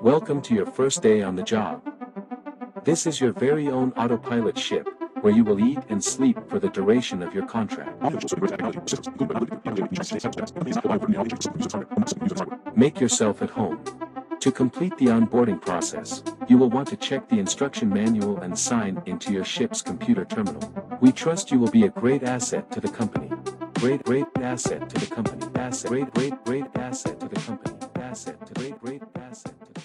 Welcome to your first day on the job. This is your very own autopilot ship, where you will eat and sleep for the duration of your contract. Make yourself at home. To complete the onboarding process, you will want to check the instruction manual and sign into your ship's computer terminal. We trust you will be a great asset to the company. Great asset to the company. Great asset to the company. Great asset to the